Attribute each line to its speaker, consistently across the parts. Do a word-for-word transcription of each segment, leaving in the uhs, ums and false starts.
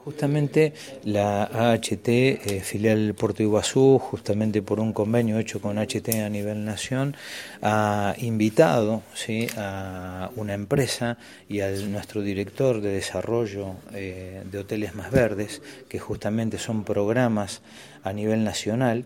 Speaker 1: Justamente la A H T, eh, filial Puerto Iguazú, justamente por un convenio hecho con H T a nivel nación, ha invitado, ¿sí?, a una empresa y a nuestro director de desarrollo eh, de Hoteles Más Verdes, que justamente son programas a nivel nacional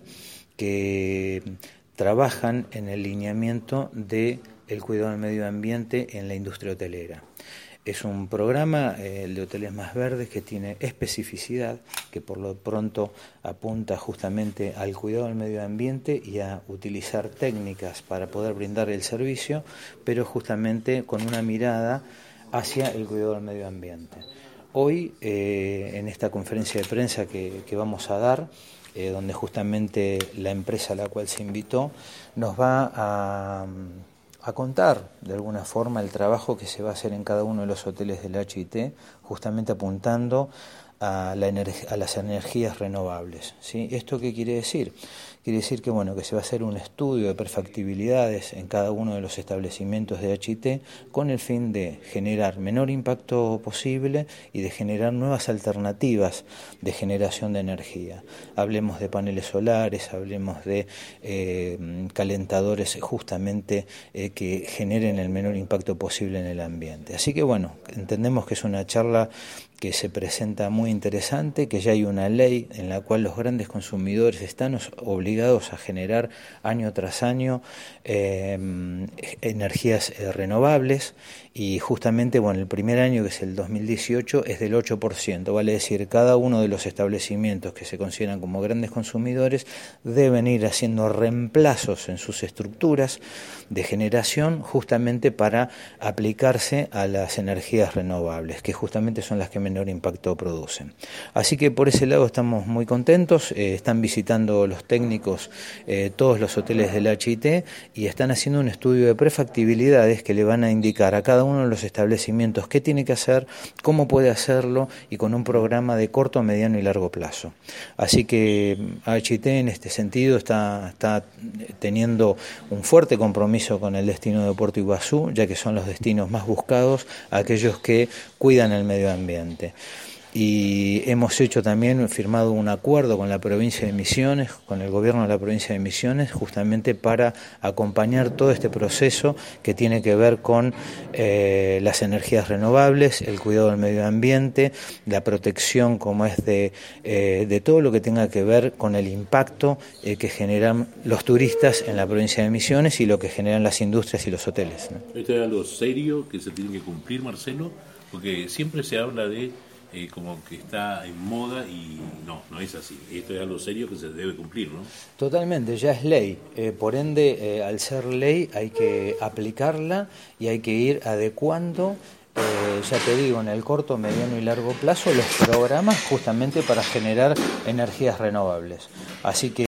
Speaker 1: que trabajan en el lineamiento del cuidado del medio ambiente en la industria hotelera. Es un programa, eh, el de Hoteles Más Verdes, que tiene especificidad, que por lo pronto apunta justamente al cuidado del medio ambiente y a utilizar técnicas para poder brindar el servicio, pero justamente con una mirada hacia el cuidado del medio ambiente. Hoy, eh, en esta conferencia de prensa que, que vamos a dar, eh, donde justamente la empresa a la cual se invitó nos va a... a contar de alguna forma el trabajo que se va a hacer en cada uno de los hoteles del H I T, justamente apuntando a, la a las energías renovables, ¿sí? ¿Esto qué quiere decir? Quiere decir que, bueno, que se va a hacer un estudio de perfectibilidades en cada uno de los establecimientos de H I T con el fin de generar menor impacto posible y de generar nuevas alternativas de generación de energía. Hablemos de paneles solares, hablemos de eh, calentadores justamente eh, que generen el menor impacto posible en el ambiente. Así que, bueno, entendemos que es una charla que se presenta muy interesante, que ya hay una ley en la cual los grandes consumidores están obligados a generar año tras año eh, energías eh, renovables, y justamente, bueno, el primer año, que es el dos mil dieciocho, es del ocho por ciento, vale decir, cada uno de los establecimientos que se consideran como grandes consumidores deben ir haciendo reemplazos en sus estructuras de generación justamente para aplicarse a las energías renovables, que justamente son las que menor impacto producen. Así que por ese lado estamos muy contentos, eh, están visitando los técnicos eh, todos los hoteles del H I T y están haciendo un estudio de prefactibilidades que le van a indicar a cada uno de los establecimientos qué tiene que hacer, cómo puede hacerlo, y con un programa de corto, mediano y largo plazo. Así que H I T en este sentido está, está teniendo un fuerte compromiso con el destino de Puerto Iguazú, ya que son los destinos más buscados, aquellos que cuidan el medio ambiente. Y hemos hecho también, firmado un acuerdo con la provincia de Misiones, con el gobierno de la provincia de Misiones, justamente para acompañar todo este proceso que tiene que ver con eh, las energías renovables, el cuidado del medio ambiente, la protección como es de, eh, de todo lo que tenga que ver con el impacto eh, que generan los turistas en la provincia de Misiones y lo que generan las industrias y los hoteles, ¿no?
Speaker 2: Esto es algo serio que se tiene que cumplir, Marcelo, porque siempre se habla de Eh, como que está en moda, y no, no es así. Esto es algo serio que se debe cumplir, ¿no?
Speaker 1: Totalmente, ya es ley. Eh, por ende, eh, al ser ley hay que aplicarla y hay que ir adecuando, eh, ya te digo, en el corto, mediano y largo plazo, los programas justamente para generar energías renovables. Así que